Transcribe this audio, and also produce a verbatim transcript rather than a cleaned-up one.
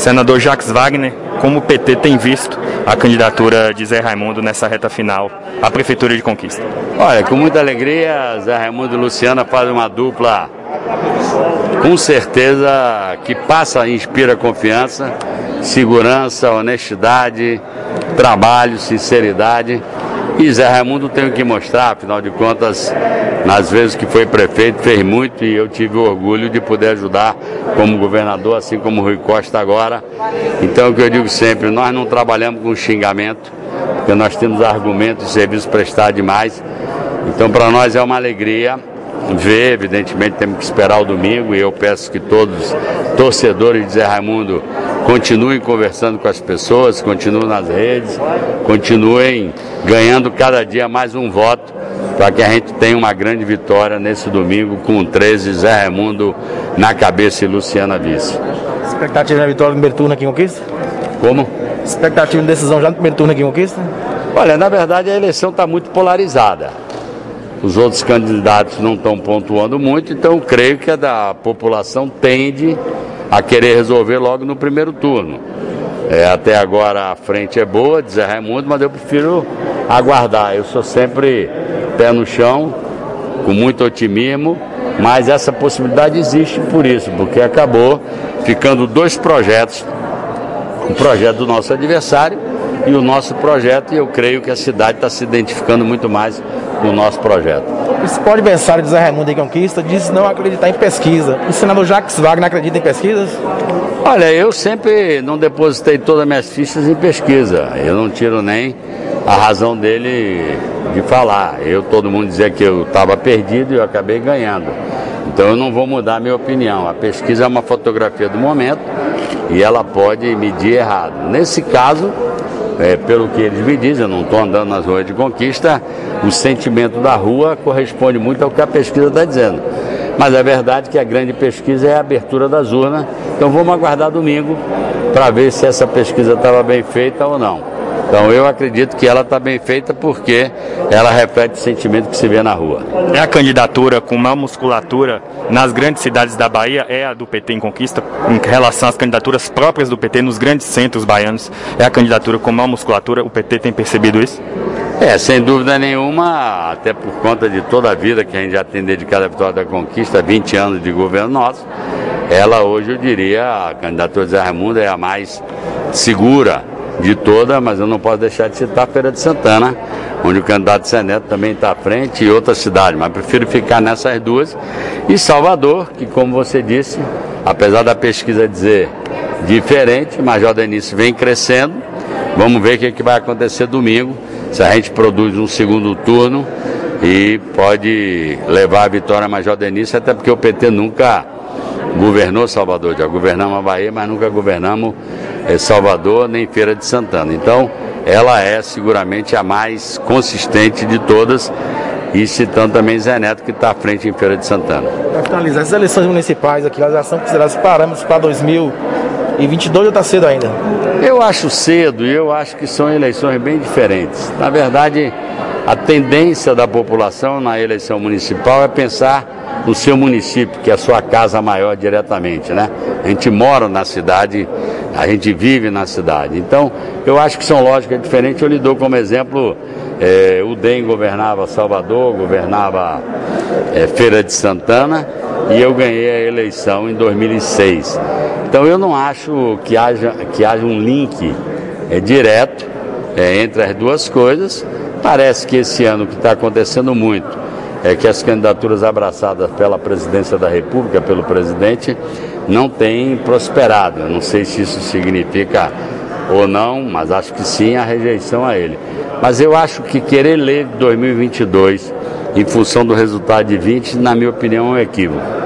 Senador Jacques Wagner, como o P T tem visto a candidatura de Zé Raimundo nessa reta final à Prefeitura de Conquista? Olha, com muita alegria, Zé Raimundo e Luciana fazem uma dupla, com certeza, que passa e inspira confiança, segurança, honestidade, trabalho, sinceridade. E Zé Raimundo tem o que mostrar, afinal de contas, nas vezes que foi prefeito, fez muito e eu tive o orgulho de poder ajudar como governador, assim como o Rui Costa agora. Então, o que eu digo sempre, nós não trabalhamos com xingamento, porque nós temos argumentos e serviços prestados demais. Então, para nós é uma alegria ver, evidentemente temos que esperar o domingo e eu peço que todos torcedores de Zé Raimundo continuem conversando com as pessoas, continuem nas redes, continuem ganhando cada dia mais um voto para que a gente tenha uma grande vitória nesse domingo com treze, Zé Raimundo na cabeça e Luciana vice. Expectativa na vitória no primeiro turno aqui em Conquista? Como? Expectativa de decisão já no primeiro turno aqui em Conquista? Olha, na verdade a eleição está muito polarizada. Os outros candidatos não estão pontuando muito, então eu creio que a da população tende a querer resolver logo no primeiro turno. É, até agora a frente é boa, de Zé Raimundo, mas eu prefiro aguardar. Eu sou sempre pé no chão, com muito otimismo, mas essa possibilidade existe por isso, porque acabou ficando dois projetos, o projeto do nosso adversário e o nosso projeto, e eu creio que a cidade está se identificando muito mais com o nosso projeto. O principal adversário de Zé Raimundo em Conquista diz não acreditar em pesquisa. O senador Jacques Wagner acredita em pesquisas? Olha, eu sempre não depositei todas as minhas fichas em pesquisa. Eu não tiro nem a razão dele de falar. Eu, todo mundo dizia que eu estava perdido e eu acabei ganhando. Então eu não vou mudar a minha opinião. A pesquisa é uma fotografia do momento e ela pode medir errado. Nesse caso, É, pelo que eles me dizem, eu não estou andando nas ruas de Conquista, o sentimento da rua corresponde muito ao que a pesquisa está dizendo. Mas é verdade que a grande pesquisa é a abertura das urnas, então vamos aguardar domingo para ver se essa pesquisa estava bem feita ou não. Então eu acredito que ela está bem feita porque ela reflete o sentimento que se vê na rua. É a candidatura com maior musculatura nas grandes cidades da Bahia, é a do P T em Conquista, em relação às candidaturas próprias do P T nos grandes centros baianos, é a candidatura com maior musculatura, o P T tem percebido isso? É, sem dúvida nenhuma, até por conta de toda a vida que a gente já tem dedicado à vitória da Conquista, vinte anos de governo nosso, ela hoje, eu diria, a candidatura de Zé Raimundo é a mais segura de toda, mas eu não posso deixar de citar a Feira de Santana, onde o candidato Zé Neto também está à frente, e outras cidades, mas prefiro ficar nessas duas. E Salvador, que como você disse, apesar da pesquisa dizer diferente, Major Denício vem crescendo. Vamos ver o que, que vai acontecer domingo, se a gente produz um segundo turno e pode levar a vitória a Major Denício, até porque o P T nunca governou Salvador, já governamos a Bahia, mas nunca governamos eh, Salvador nem Feira de Santana. Então, ela é seguramente a mais consistente de todas, e citando também Zé Neto, que está à frente em Feira de Santana. Para finalizar, as eleições municipais aqui, elas são consideradas parâmetros para dois mil e vinte e dois ou está cedo ainda? Eu acho cedo e eu acho que são eleições bem diferentes. Na verdade, a tendência da população na eleição municipal é pensar no seu município, que é a sua casa maior diretamente, né? A gente mora na cidade, a gente vive na cidade. Então, eu acho que são lógicas diferentes. Eu lhe dou como exemplo, eh, o D E M governava Salvador, governava eh, Feira de Santana, e eu ganhei a eleição em dois mil e seis. Então, eu não acho que haja, que haja um link eh, direto eh, entre as duas coisas. Parece que esse ano que está acontecendo muito é que as candidaturas abraçadas pela presidência da República, pelo presidente, não têm prosperado. Eu não sei se isso significa ou não, mas acho que sim, a rejeição a ele. Mas eu acho que querer ler dois mil e vinte e dois em função do resultado de vinte, na minha opinião, é um equívoco.